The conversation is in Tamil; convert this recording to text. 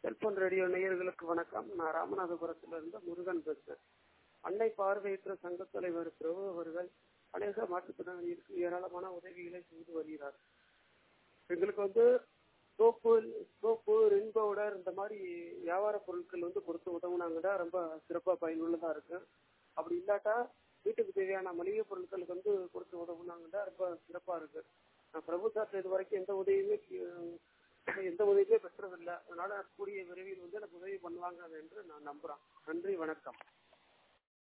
செல்போன் ரேடியோ நேயர்களுக்கு வணக்கம். நான் ராமநாதபுரத்திலிருந்து முருகன் பேசுறேன். அன்னை பார்வையற்ற சங்க தலைவர் பிரபு அவர்கள் அநேக மாற்றுத்திறனாளிகளுக்கு ஏராளமான உதவிகளை செய்து வருகிறார். எங்களுக்கு சோப்பு ரின் பவுடர் இந்த மாதிரி வியாபார பொருட்கள் கொடுத்து உதவுனாங்கன்னா ரொம்ப சிறப்பாக பயனுள்ளதா இருக்கு. அப்படி இல்லாட்டா வீட்டுக்கு தேவையான மளிகை பொருட்களுக்கு கொடுத்து உதவுனாங்கன்னா ரொம்ப சிறப்பா இருக்கு. நான் பிரபு சார் இது வரைக்கும் எந்த உதவியுமே பெற்றதில்லை. அதனால கூடிய விரைவில் எனக்கு உதவி பண்ணுவாங்க என்று நான் நம்புறேன். நன்றி, வணக்கம்.